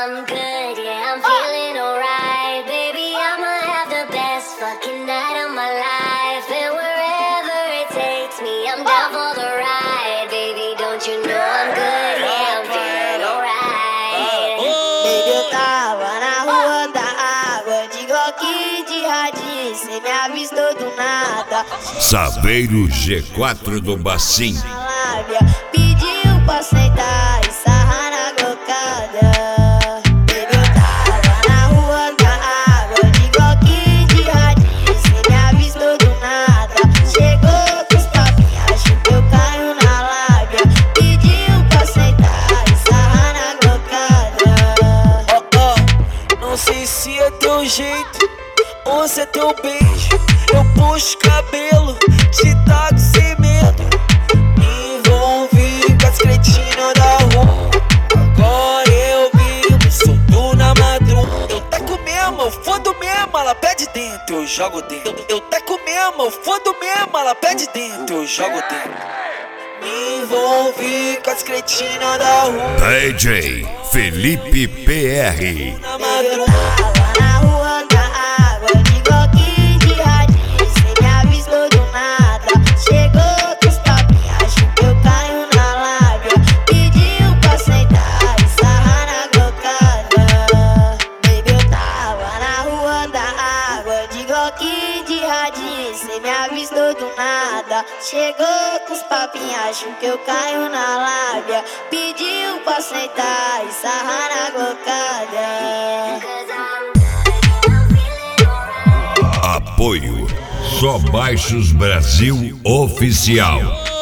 I'm good, yeah, I'm feeling alright. Baby, I'ma have the best fucking night of my life. And wherever it takes me, I'm down for the ride. Baby, don't you know I'm good, yeah, I'm feeling alright. Baby, eu tava na rua da água, de Glock, de radinho, cê me avistou do nada. Saveiro G4 do Bacim. Pediu pra sentar e sarrar na gocada. Baby, eu tava na rua da água, de Glock, de radinho, cê me avistou do nada. Chegou com os papinhos, acho que eu caio na lábia. Pediu pra sentar e sarrar na gocada. Não sei se é teu jeito ou se é teu beijo. Eu puxo cabelo, te taco sem medo. Me envolvi com as cretinas da rua. Agora eu vivo, solto na madruga. Eu taco mesmo, eu fodo mesmo, ela pede dentro, eu jogo dentro. Eu taco mesmo, eu fodo mesmo, ela pede dentro, eu jogo dentro. Me envolvi com as cretinas da rua. DJ Felipe PR. Na madruga. Tava na rua da água, de Glock, de radinho, cê me avistou do nada. Chegou com os papinhos, acho que eu caio na lábia. Pediu pra sentar e sarrar na gocada. Baby, eu tava na rua da água, de Glock, de radinho, cê me avistou do nada. Chegou com os papinhos, acho que eu caio na lábia. Pediu pra sentar e sarrar na gocada. Apoio Só Baixos Brasil Oficial.